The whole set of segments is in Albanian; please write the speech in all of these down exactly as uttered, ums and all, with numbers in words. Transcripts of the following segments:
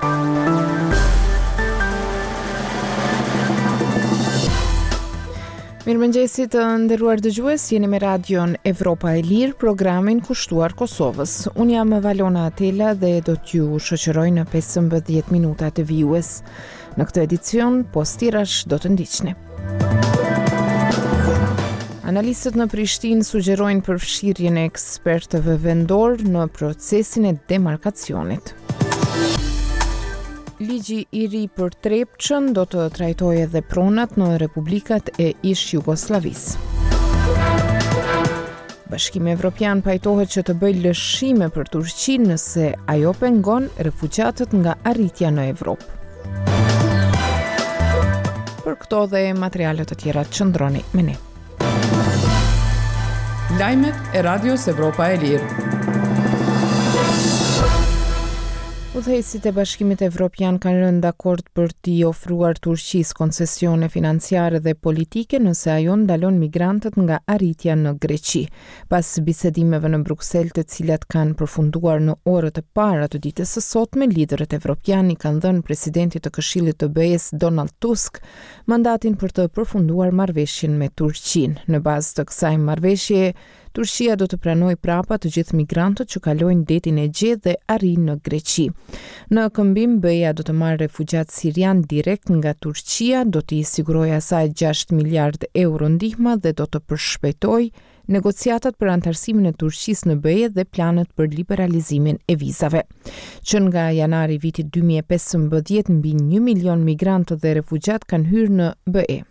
Mirëmëngjesit të nderuar dëgjues, jeni me radion Evropa e Lirë, programin kushtuar Kosovës. Unë jam Valona Atela dhe do t'ju shoqëroj në pesëmbëdhjetë minuta të vijues. Në këtë edicion, postirash do të ndiqni. Analistët në Prishtinë sugjerojnë përfshirjen e ekspertëve vendor në procesin e demarkacionit. Ligji i ri për Trepçën do të trajtojë edhe pronat në republikat e ish Jugosllavisë. Bashkimi Evropian pajtohet që të bëjë lëshime për Turqinë nëse ajo pengon refugjatët nga arritja në Evropë. Për këto dhe materiale të tjera qëndroni me ne. Lajmet e Radios Evropa e Lirë. Udhëheqësit e Bashkimit Evropian kanë rënë dakord për t'i ofruar Turqisë koncesione financiare dhe politike nëse ajo ndalon migrantët nga arritja në Greqi. Pas bisedimeve në Bruksel, të cilat kanë përfunduar në orët e para të ditës së sotme, liderët evropian i kanë dhënë presidentit të Këshillit të B E-s Donald Tusk mandatin për të përfunduar marrëveshjen me Turqinë. Në bazë të kësaj marrëveshje, Turqia do të pranojë prapa të gjithë migrantët që kalojnë detin e Egje dhe arrijnë në Greqi. Në këmbim, B E-ja do të marrë refugjat sirian direkt nga Turqia, do t'i sigurojë asaj gjashtë miliardë euro ndihma dhe do të përshpejtojë negociatat për antarësimin e Turqisë në B E dhe planet për liberalizimin e vizave. Që nga janari vitit dy mijë e pesëmbëdhjetë, mbi një milion migrantë dhe refugjat kanë hyrë në B E.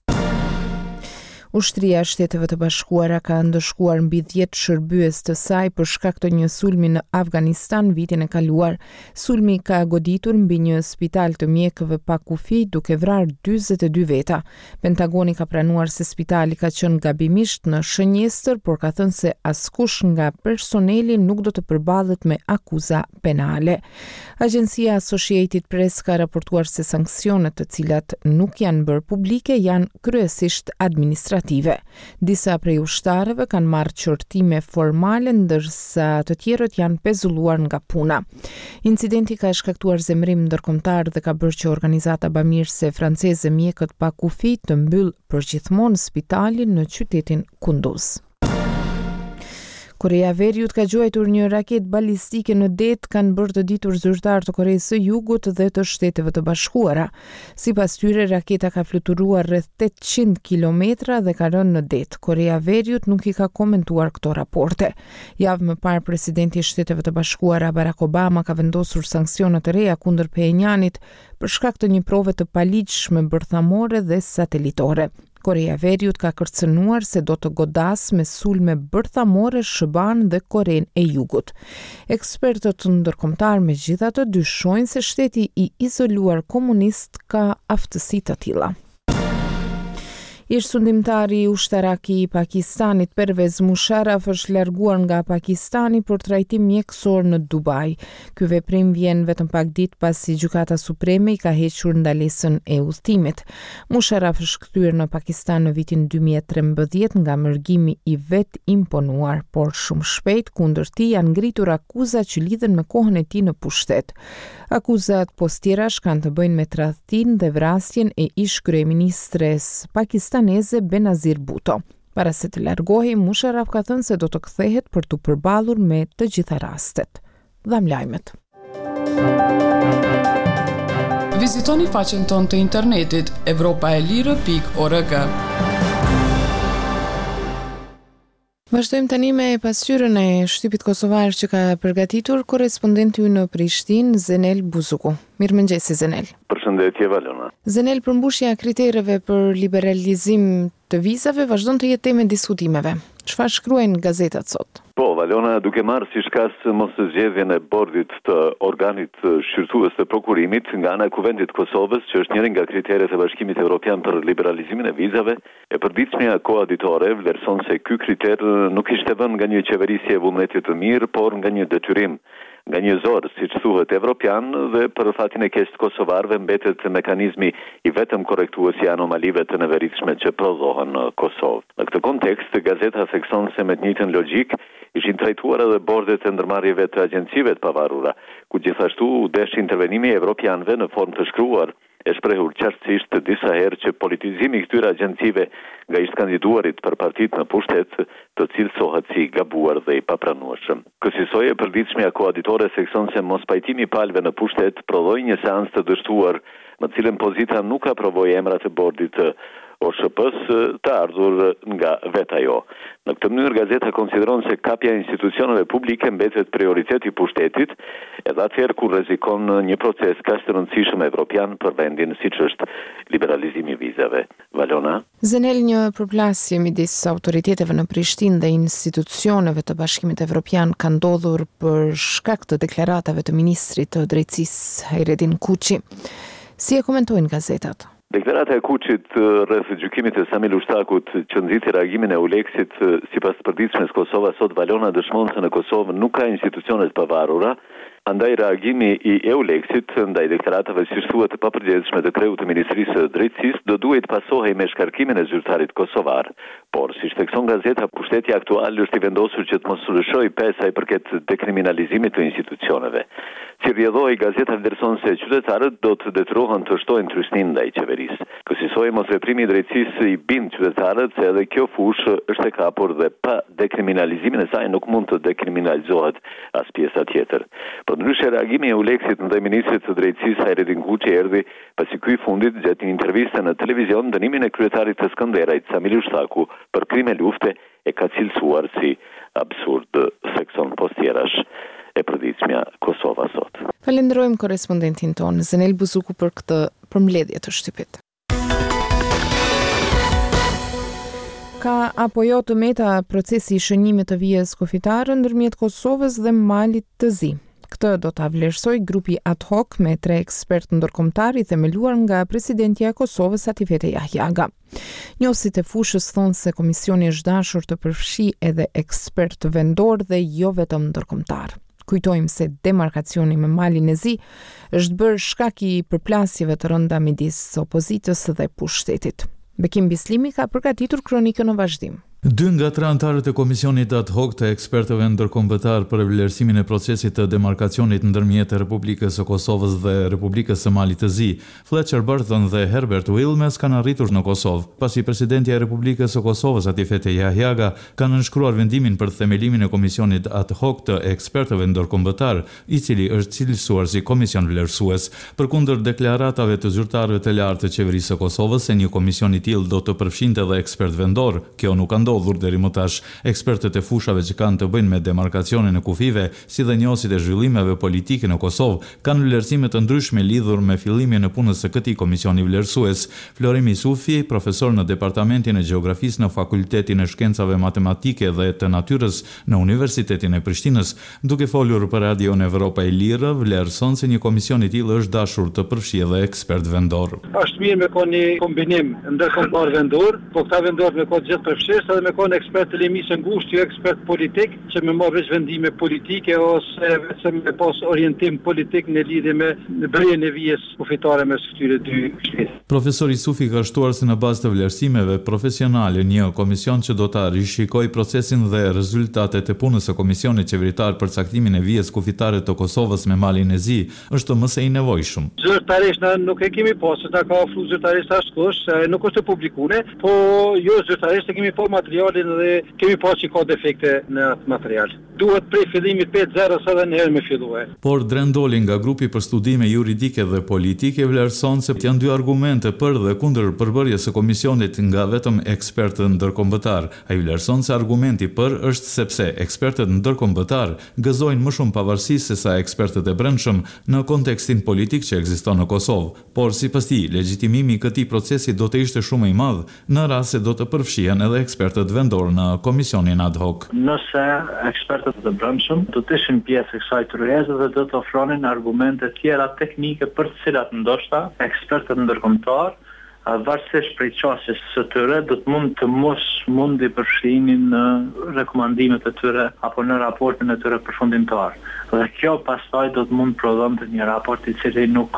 Ushtria e Shteteve të Bashkuara ka ndëshkuar mbi dhjetë shërbyes të saj për shkak të një sulmi në Afganistan vitin e kaluar. Sulmi ka goditur mbi një spital të mjekëve pa kufi, duke vrarë dyzet e dy veta. Pentagoni ka pranuar se spitali ka qenë gabimisht në shënjestër, por ka thënë se askush nga personeli nuk do të përballet me akuza penale. Agjencia Associated Press ka raportuar se sanksionet të cilat nuk janë bërë publike janë kryesisht administrative. Disa prej ushtarëve kanë marrë qortime formale, ndërsa të tjerët janë pezulluar nga puna. Incidenti ka shkaktuar zemrim ndërkombëtar dhe ka bërë që organizata bamirëse franceze Mjekët pa kufi të mbyll përgjithmonë spitalin në qytetin Kunduz. Korea e Veriut ka gjuajtur një raketë balistike në det, kanë bërë të ditur zyrtar të Koreas së Jugut dhe të Shteteve të Bashkuara. Sipas tyre, raketa ka fluturuar rreth tetëqind kilometra dhe ka rënë në det. Korea e Veriut nuk i ka komentuar këto raporte. Javë më parë, presidenti i Shteteve të Bashkuara Barack Obama ka vendosur sanksione të reja kundër Pjönjanit për shkak të një prove të paligjshme bërthamore dhe satelitore. Korea e Veriut ka kërcënuar se do të godas me sulme bërthamore Shëban dhe Korenë e Jugut. Ekspertët ndërkombëtar megjithatë dyshojnë se shteti i izoluar komunist ka aftësi të tilla. Ish sundimtari ushtarak i Pakistanit Pervez Musharraf është larguar nga Pakistani për trajtim mjekësor në Dubai. Ky veprim vjen vetëm pak ditë pasi Gjykata Supreme i ka hequr ndalesën e udhëtimit. Musharraf është kthyer në Pakistan në vitin dy mijë e trembëdhjetë nga mërgimi i vet imponuar, por shumë shpejt kundër tij janë ngritur akuza që lidhen me kohën e tij në pushtet. Akuzat postirash kanë të bëjnë me tradhtinë dhe vrasjen e ish kryeministres pakistaneze Benazir Bhutto. Para se të largohej, Musharraf ka thënë se do të kthehet për të përballur me të gjitha rastet. Dham lajmet. Vizitoni faqen tonë të internetit evropa e lirë pikë org. Vazhdojmë tani me pasqyrën e shtypit kosovar që ka përgatitur korrespondenti ynë në Prishtinë, Zenel Buzuku. Mirëmëngjes Zenel. Përshëndetje Valona. Zenel, përmbushja e kritereve për liberalizim të vizave vazhdon të jetë temë diskutimeve. Çfarë shkruajnë gazetat sot? Po, Valona, duke marrë si shkas mosëzgjedhjen e bordit të organit shqyrtues të prokurimit nga ana e Kuvendit Kosovës, që është njëri nga kriteret e Bashkimit Evropian për liberalizimin e vizave, e përditshmja koauditore vlerëson se ky kriter nuk ishte vënë nga një qeverisje e vullnetit të mirë, por nga një detyrim, nga një zor, siç thuhet evropian, dhe për fatin e keq të kosovarëve mbetet mekanizmi i vetëm korrektues i anomalive të neveritshme që prodhohen në Kosovë. Në këtë kontekst, gazeta thekson se me të njëjtën logjik Ishin trajtuar edhe bordet e ndërmarrjeve të agjencive të pavarura, ku gjithashtu u desh intervenimi evropianëve në formë të shkruar, e shprehur qartësisht disa herë që politizimi i këtyre agjencive nga ish kandiduarit për partitë në pushtet të cilësohet si gabuar dhe i papranueshëm. Kësaj e përditshmja koaditore seksion se mos pajtimi i palëve në pushtet prodhoi një seancë të dështuar, në cilën Pozita nuk aprovoi emrat e bordit të O S H P-s të ardhur nga vetë ajo. Në këtë mënyrë gazeta konsideron se kapja e institucioneve publike mbetet prioritet i pushtetit, edhe atëherë kur rrezikon një proces kaq të rëndësishëm evropian për vendin siç është liberalizimi i vizave. Valona. Zenel, një përplasje midis autoriteteve në Prishtinë dhe institucioneve të Bashkimit Evropian ka ndodhur për shkak të deklaratave të ministrit të drejtësisë Hayreddin Kuçi. Si e komentojnë gazetat? Deklarata e Kuçit rreth gjykimit të Samil Ushtakut që nxiti reagimin e Uleksit sipas të përditshmes Kosova sot Valona dëshmon se në Kosovë nuk ka institucione të pavarura, andaj reagimi i Euleksit ndaj deklaratave si thuhet të papërgjithshme të kreut të Ministrisë së Drejtësisë do duhet pasohej me shkarkimin e zyrtarit kosovar. Por si thekson gazeta, pushteti aktual është i vendosur që të mos sulëshojë pesa i përket dekriminalizimit të institucioneve. Si rrjedhoi gazeta vlerëson se qytetarët do të detyrohen të shtojnë trysnin ndaj qeverisë. Kësaj mosveprimi i drejtësisë i bind qytetarët se edhe kjo fushë është e kapur dhe pa dekriminalizimin e saj nuk mund të dekriminalizohet as pjesa tjetër. Përndryshe reagimi e Uleksit ndaj ministrit të drejtësisë Hayreddin Kuçi erdhi pasi ky fundit gjatë një interviste në televizion dënimin e kryetarit të Skënderajt Samil Ushtaku për krime lufte e ka cilësuar si absurd, sekson postjerash e përditshmja Kosova sot. Falenderojmë korrespondentin ton Zenel Buzuku për këtë përmbledhje të shtypit. Ka apo jo të meta procesi i shënimit të vijës kufitare ndërmjet Kosovës dhe Malit të Zi. Këtë do ta vlerësoj grupi ad hoc me tre ekspertë ndërkombëtar i themeluar nga presidentja e Kosovës Atifete Jahjaga. Njësit e fushës thonë se komisioni është dashur të përfshijë edhe ekspertë vendor dhe jo vetëm ndërkombëtar. Kujtojmë se demarkacioni me Malin e Zi është bërë shkak i përplasjeve të rënda midis opozitës dhe pushtetit. Bekim Bislimi ka përgatitur kronikën në vazhdim. Dy nga tre antarët e komisionit ad hoc të ekspertëve ndërkombëtar për vlerësimin e procesit të demarkacionit ndërmjet Republikës së Kosovës dhe Republikës së Malit të Zi, Fletcher Burton dhe Herbert Wilmes kanë arritur në Kosovë, pasi presidentja e Republikës së Kosovës Atifete Jahjaga ka nënshkruar vendimin për themelimin e komisionit ad hoc të ekspertëve ndërkombëtar, i cili është cilësuar si komision vlerësues, përkundër deklaratave të zyrtarëve të lartë të qeverisë së Kosovës se një komision i tillë do të përfshinte edhe ekspert vendor. Kjo nuk ka ndodhur deri më tash. Ekspertët e fushave që kanë të bëjnë me demarkacionin e kufive, si dhe njohësit e zhvillimeve politike në Kosovë, kanë vlerësime të ndryshme lidhur me fillimin e punës së këtij komisioni vlerësues. Florim Isufi, profesor në Departamentin e Gjeografisë në Fakultetin e Shkencave Matematike dhe të Natyrës në Universitetin e Prishtinës, duke folur për Radion Evropa e Lirë, vlerëson se një komision i tillë është dashur të përfshijë edhe ekspert vendor. Është mirë me kon një kombinim ndërkombëtar vendor, po këta vendor me kon gjithë përfshirë me kon ekspert të limisë ngushtë, jo ekspert politik, që me marrë veç vendime politike ose vetëm me pas orientim politik në lidhje me bërjen e vijës kufitare mes këtyre dy shtetit. Profesori Sufi ka shtuar se në bazë të vlerësimeve profesionale, një komision që do ta rishikojë procesin dhe rezultatet e punës së Komisionit Qeveritar për caktimin e vijës kufitare të Kosovës me Malin e Zi është më së i nevojshëm. Zyrtarisht na nuk e kemi pasur, na ka ofruar zyrtarisht ashtush, nuk është e publikuar, po jo zyrtarisht e kemi pa materialin dhe kemi pas që ka defekte në atë material. Duhet prej fillimit pesë zero sa dhe njëherë me filluar. Por Drendoli nga grupi për studime juridike dhe politike vlerëson se janë dy argumente për dhe kundër përbërjes së komisionit nga vetëm ekspertë ndërkombëtar. Ai vlerëson se argumenti për është sepse ekspertët ndërkombëtar gëzojnë më shumë pavarësi se sa ekspertët e brendshëm në kontekstin politik që ekziston në Kosovë. Por sipas tij, legjitimimi i këtij procesi do të ishte shumë i madh në rast se do të përfshihen edhe ekspertët vendor në komisionin ad hoc. Nëse ekspertët e brendshëm do të ishin pjesë e kësaj tërheqëse dhe do të ofronin argumente tjera teknike për të cilat ndoshta ekspertët ndërkombëtar varësisht prej qasjes së tyre do të mund të mos mundi përfshihnin në rekomandimet e tyre apo në raportin e tyre përfundimtar. Dhe kjo pastaj do të mund prodhonte një raport i cili nuk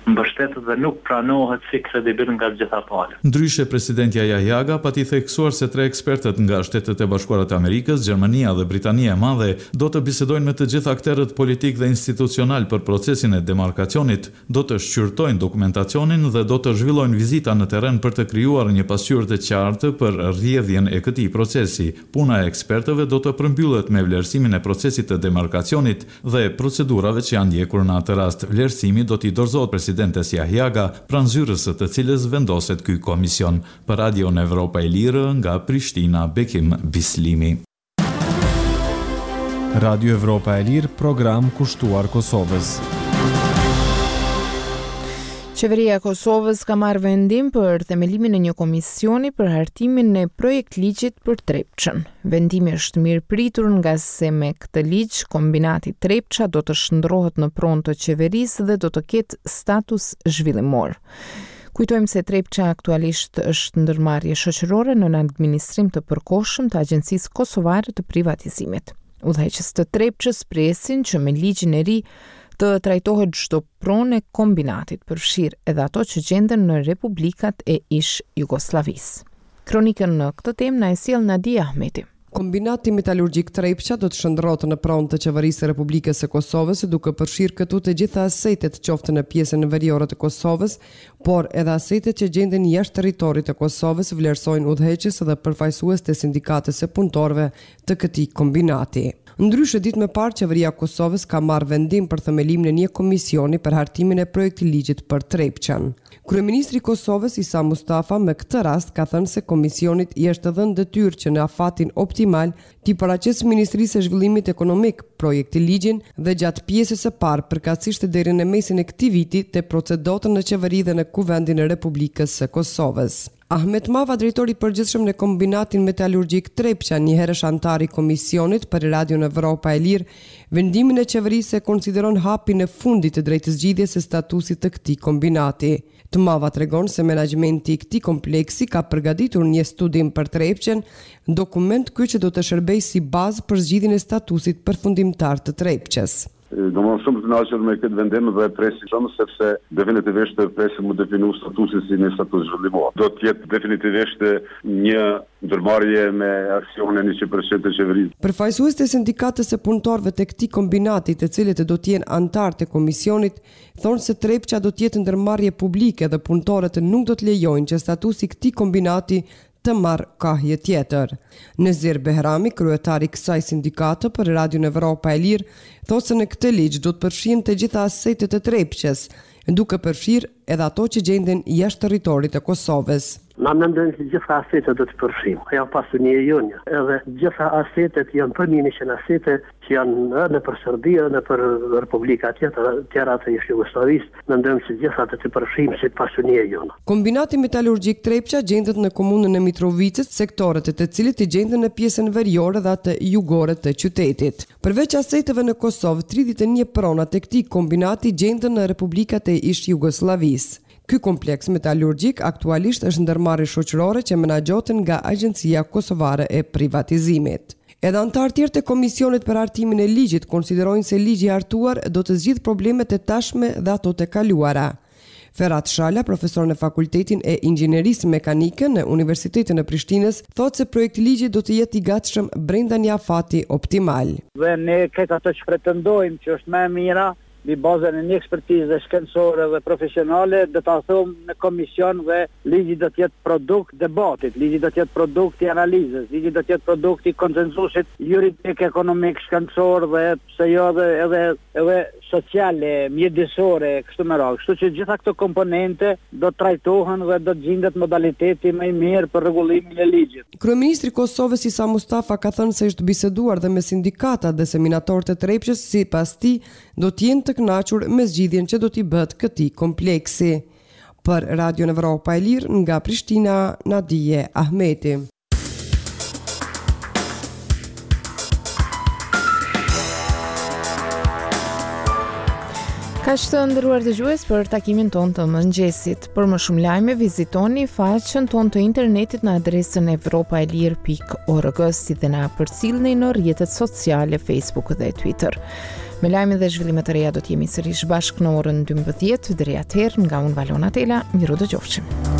mbështetet dhe nuk pranohet si kredibil nga të gjitha palët. Ndryshe, presidentja Yahyaga pati theksuar se tre ekspertët nga Shtetet e Bashkuara të Amerikës, Gjermania dhe Britania e Madhe do të bisedojnë me të gjithë akterët politik dhe institucional për procesin e demarkacionit, do të shqyrtojnë dokumentacionin dhe do të zhvillojnë vizita në terren për të krijuar një pasqyrë të qartë për rrjedhjen e këtij procesi. Puna e ekspertëve do të përmbyllet me vlerësimin e procesit të demarkacionit dhe procedurave që janë ndjekur në atë rast. Vlerësimi do t'i dorëzohet presidentes Yahyaga, pranë zyrës së të cilës vendoset ky komision. Për Radio në Evropa e Lirë nga Prishtina, Bekim Bislimi. Radio Evropa e Lirë, program kushtuar Kosovës. Qeveria e Kosovës ka marrë vendim për themelimin e një komisioni për hartimin e projekt ligjit për Trepçën. Vendimi është mirë pritur nga se me këtë ligj kombinati Trepça do të shndrohet në pronë të qeverisë dhe do të ketë status zhvillimor. Kujtojmë se Trepça aktualisht është ndërmarrje shoqërore në administrim të përkohshëm të Agjencisë Kosovare të Privatizimit. Udhëheqës të Trepçës presin që me ligjin e ri të trajtohet çdo pronë e kombinatit, përfshirë edhe ato që gjenden në republikat e ish Jugosllavisë. Kronikën në këtë temë na e sjell Nadia Ahmeti. Kombinati metalurgjik Trepça do të shndrohet në pronë të qeverisë së Republikës së Kosovës, duke përfshirë këtu të gjitha asetet qoftë në pjesën veriore të Kosovës, por edhe asetet që gjenden jashtë territorit të Kosovës, vlerësojnë udhëheqës dhe përfaqësues të sindikatës së punëtorëve të këtij kombinati. Ndryshe, ditë më parë, qeveria e Kosovës ka marrë vendim për themelimin e një komisioni për hartimin e projektit ligjit për Trepçën. Kryeministri i Kosovës Isa Mustafa me këtë rast ka thënë se komisionit i është dhënë detyrë që në afatin optimal t'i paraqesë Ministrisë së Zhvillimit Ekonomik projekti ligjin dhe gjatë pjesës së parë përkatësisht deri në mesin e këtij viti të procedotën në qeveri dhe në kuvendin e Republikës së Kosovës. Ahmet Mava, drejtori i përgjithshëm në kombinatin metalurgjik Trepça, një herësh antar i komisionit për Radio në Evropa e Lirë, vendimin e qeverisë e konsideron hapin e fundit të drejtëzgjidhjes së statusit të këtij kombinati. Të Mava tregon se menaxhmenti i këtij kompleksi ka përgatitur një studim për Trepçën, dokument ky që do të shërbejë si bazë për zgjidhjen e statusit përfundimtar të Trepçës. Do më shumë të nashër me këtë vendim dhe presim shumë, sepse definitivisht presim mu definu statusin si një status zhvillimor. Do tjetë definitivisht një ndërmarrje me aksionin një njëqind përqind të qeverisë. Përfaqësues të sindikatës së punëtorëve të këtij kombinati, të cilët do të jenë antar të komisionit, thonë se Trepça do të jetë ndërmarrje publike dhe punëtorët nuk do të lejojnë që statusi i këtij kombinati të marrë kahje tjetër. Nezir Behrami, kryetari i kësaj sindikate për Radio në Evropa e Lirë, thotë se në këtë ligj do të përfshihen të gjitha asetet e Trepçës, duke përfshirë edhe ato që gjenden jashtë territorit të Kosovës. Na mendojmë se gjitha asetet do të përfshijmë. Ajo pasunia e jonë, edhe gjitha asetet janë përmini që në asetet që janë në për Serbi, në për Republika tjetër, tjera të ish Jugosllavisë, mendojmë se gjitha të të përfshijmë si pasunia e jonë. Kombinati metalurgjik Trepça gjendet në komunën e Mitrovicës, sektorët e të cilit i gjenden në pjesën veriore dhe atë jugore të qytetit. Përveç aseteve në Kosovë, tridhjetë e një prona të këtij kombinati gjenden në republikat e ish Jugosllavisë. Ky kompleks metalurgjik aktualisht është ndërmarrje shoqërore që menaxhohet nga Agjencia Kosovare e Privatizimit. Edhe antar tjerë të komisionit për hartimin e ligjit konsiderojnë se ligji i hartuar do të zgjidhë problemet e tashme dhe ato të kaluara. Ferhat Shala, profesor në Fakultetin e Inxhinierisë Mekanike në Universitetin e Prishtinës, thotë se projekti ligji do të jetë i gatshëm brenda një afati optimal. Dhe ne këtë ato që pretendojmë që është më e mira, mbi bazën e një ekspertize shkencore dhe profesionale, do ta them në komision dhe ligji do të jetë produkt debatit, ligji do të jetë produkt i analizës, ligji do të jetë produkt i konsensusit juridik, ekonomik, shkencor dhe pse jo edhe edhe edhe sociale, mjedisore, kështu me radhë. Kështu që gjitha këto komponente do të trajtohen dhe do të gjendet modaliteti më i mirë për rregullimin e ligjit. Kryeministri i Kosovës Isa Mustafa ka thënë se është biseduar dhe me sindikatat dhe seminatorët e Trepçës, sipas tij do të jenë të kënaqur me zgjidhjen që do t'i bëhet këtij kompleksi. Për Radio në Evropa e Lirë nga Prishtina, Nadije Ahmeti. Kaq të nderuar dëgjues për takimin tonë të mëngjesit. Për më shumë lajme vizitoni faqen tonë të internetit në adresën evropaelir pikë org, si dhe na përcillni në rrjetet sociale Facebook dhe Twitter. Me lajme dhe zhvillimet e reja do të jemi sërish bashkë në orën dymbëdhjetë. Deri atëherë, nga unë Valona Tela, miru dëgjofshim.